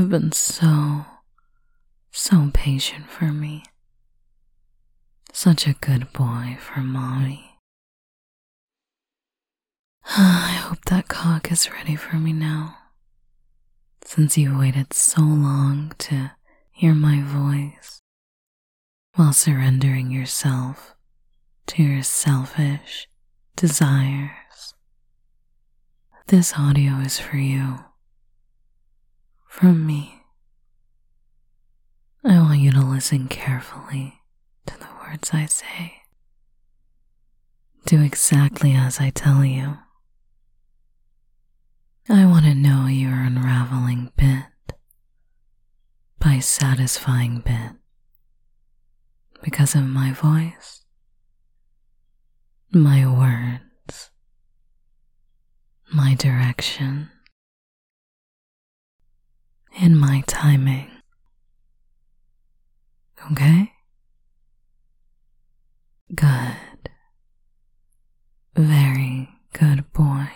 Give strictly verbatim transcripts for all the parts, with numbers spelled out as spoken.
You've been so, so patient for me. Such a good boy for mommy. I hope that cock is ready for me now, since you waited so long to hear my voice while surrendering yourself to your selfish desires. This audio is for you, from me. I want you to listen carefully to the words I say. Do exactly as I tell you. I want to know your unraveling bit by satisfying bit because of my voice, my words, my direction, and my timing. Okay? Good. Very good boy.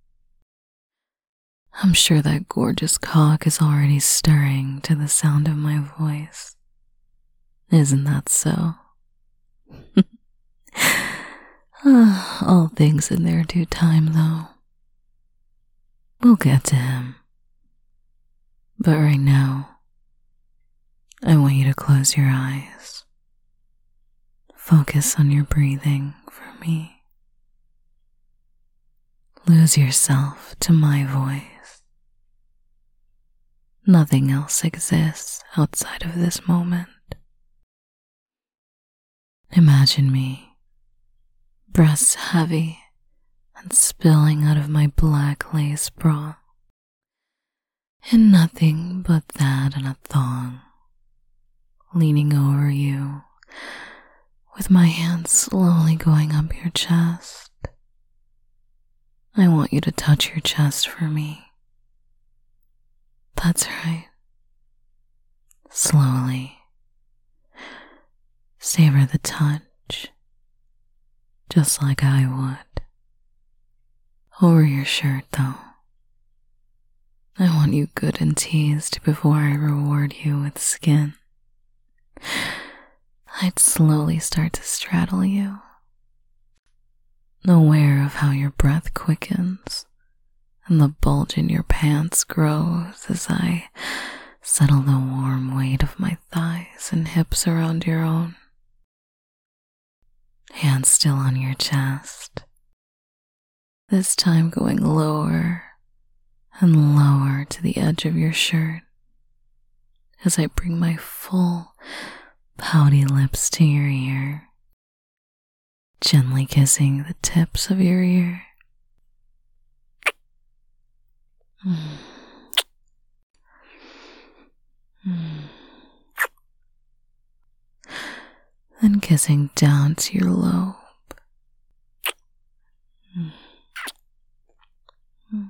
I'm sure that gorgeous cock is already stirring to the sound of my voice. Isn't that so? All things in their due time, though. We'll get to him. But right now, I want you to close your eyes. Focus on your breathing for me. Lose yourself to my voice. Nothing else exists outside of this moment. Imagine me, breasts heavy and spilling out of my black lace bra, and nothing but that and a thong, leaning over you with my hands slowly going up your chest. I want you to touch your chest for me. That's right. Slowly. Savor the touch, just like I would. Over your shirt, though. I want you good and teased before I reward you with skin. I'd slowly start to straddle you, aware of how your breath quickens and the bulge in your pants grows as I settle the warm weight of my thighs and hips around your own. Hands still on your chest, this time going lower and lower to the edge of your shirt as I bring my full, pouty lips to your ear, gently kissing the tips of your ear. Mm. Mm. Then kissing down to your lobe. Mm. Mm.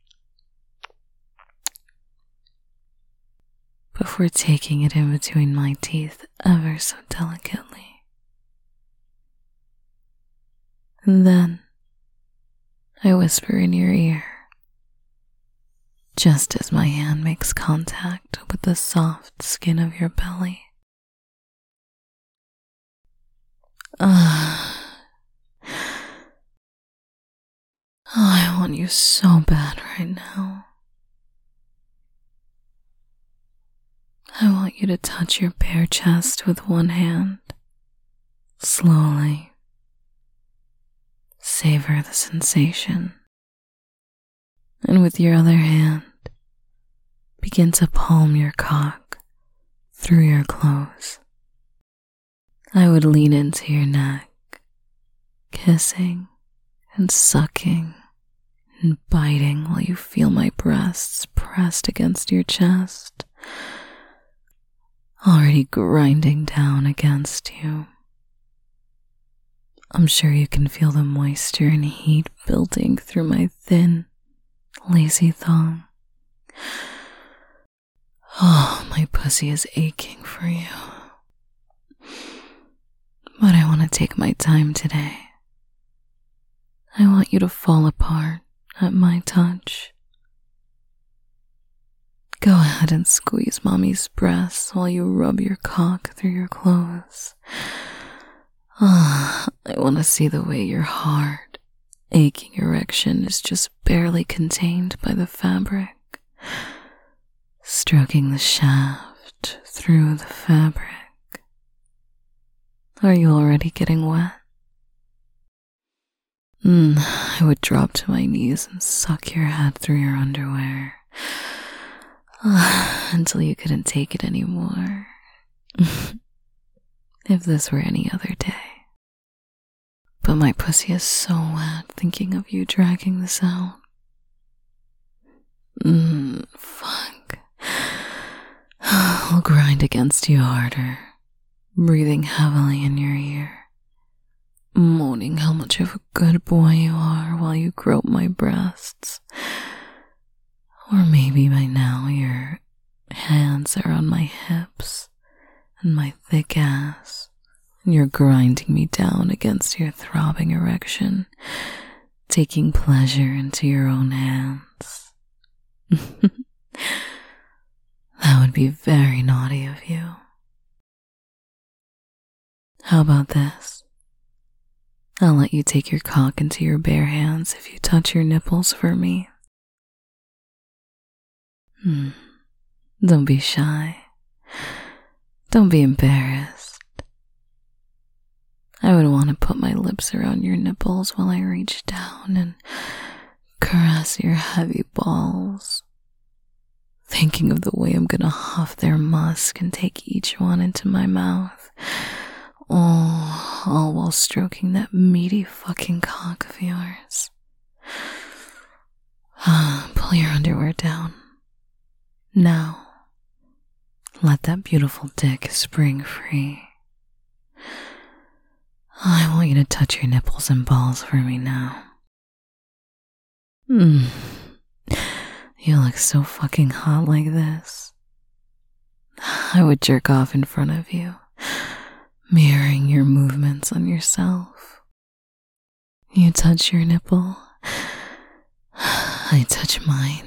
Before taking it in between my teeth ever so delicately. And then I whisper in your ear, just as my hand makes contact with the soft skin of your belly. Ah. Oh, I want you so bad right now. I want you to touch your bare chest with one hand, slowly. Savor the sensation. And with your other hand, begin to palm your cock through your clothes. I would lean into your neck, kissing and sucking and biting while you feel my breasts pressed against your chest, already grinding down against you. I'm sure you can feel the moisture and heat building through my thin, lazy thong. Oh, my pussy is aching for you. But I want to take my time today. I want you to fall apart at my touch. Go ahead and squeeze mommy's breasts while you rub your cock through your clothes. Ah, I want to see the way your hard, aching erection is just barely contained by the fabric. Stroking the shaft through the fabric. Are you already getting wet? Mm, I would drop to my knees and suck your head through your underwear uh, until you couldn't take it anymore. If this were any other day. But my pussy is so wet thinking of you dragging this out. Mmm, fuck. I'll grind against you harder, breathing heavily in your ear, moaning how much of a good boy you are while you grope my breasts. Or maybe by now your hands are on my hips and my thick ass, and you're grinding me down against your throbbing erection, taking pleasure into your own hands. That would be very naughty of you. How about this? I'll let you take your cock into your bare hands if you touch your nipples for me. Hmm. Don't be shy. Don't be embarrassed. I would want to put my lips around your nipples while I reach down and caress your heavy balls, thinking of the way I'm gonna huff their musk and take each one into my mouth. Oh, all while stroking that meaty fucking cock of yours. Pull your underwear down. Now, let that beautiful dick spring free. I want you to touch your nipples and balls for me now. Mm. You look so fucking hot like this. I would jerk off in front of you, mirroring your movements on yourself. You touch your nipple, I touch mine.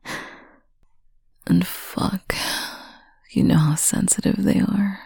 And fuck, you know how sensitive they are.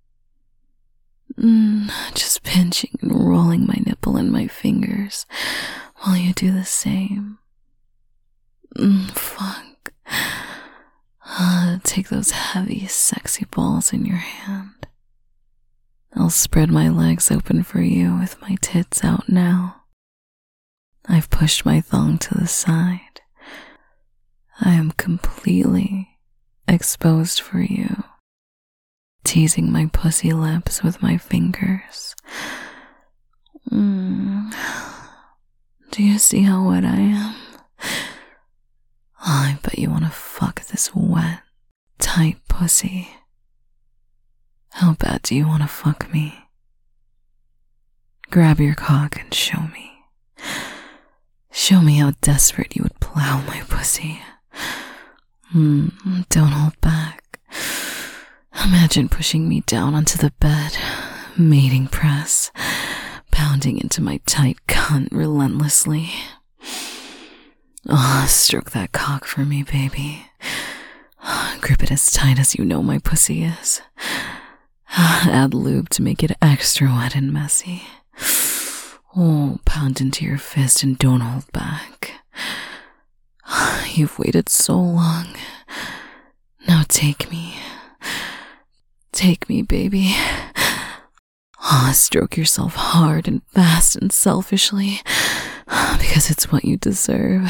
Mm, just pinching and rolling my nipple in my fingers while you do the same. Mm, fuck. Uh, take those heavy, sexy balls in your hand. I'll spread my legs open for you with my tits out now. I've pushed my thong to the side. I am completely exposed for you, teasing my pussy lips with my fingers. Mm. Do you see how wet I am? Oh, I bet you want to fuck this wet, tight pussy. How bad do you want to fuck me? Grab your cock and show me. Show me how desperate you would plow my pussy. Mm, don't hold back. Imagine pushing me down onto the bed, mating press, pounding into my tight cunt relentlessly. Oh, stroke that cock for me, baby. Grip it as tight as you know my pussy is. Add lube to make it extra wet and messy. Oh, pound into your fist and don't hold back. You've waited so long. Now take me. Take me, baby. Oh, stroke yourself hard and fast and selfishly, because it's what you deserve.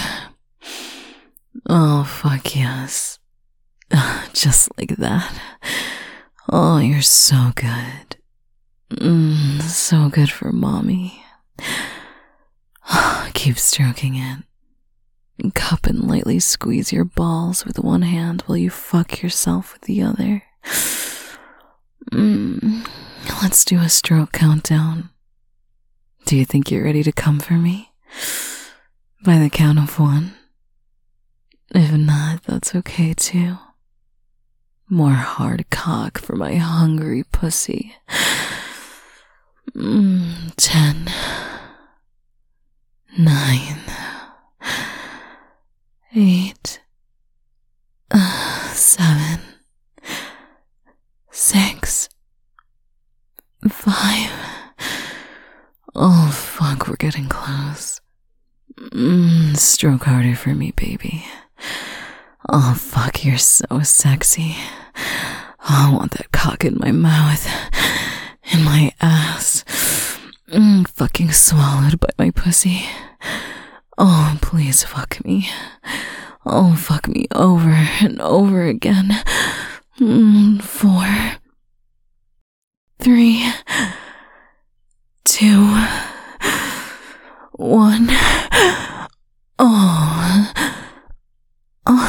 Oh, fuck yes. Just like that. Oh, you're so good. Mm, so good for mommy. Keep stroking it. Cup and lightly squeeze your balls with one hand while you fuck yourself with the other. Mm, let's do a stroke countdown. Do you think you're ready to come for me? By the count of one. If not, that's okay too. More hard cock for my hungry pussy. Mm, ten. Nine. Eight. Uh, Fuck, we're getting close. Mm, stroke harder for me, baby. Oh, fuck, you're so sexy. Oh, I want that cock in my mouth, in my ass, mm, fucking swallowed by my pussy. Oh, please fuck me. Oh, fuck me over and over again. Mm, four, three, two, one. Oh, oh,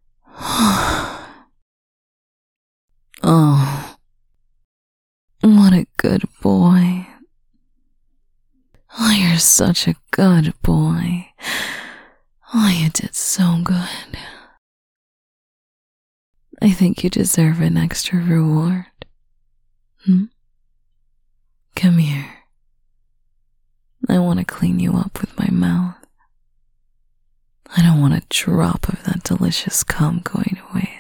oh, what a good boy. Oh, you're such a good boy. Oh, you did so good. I think you deserve an extra reward. Hmm? Come here. I want to clean you up with my mouth. I don't want a drop of that delicious cum going to waste.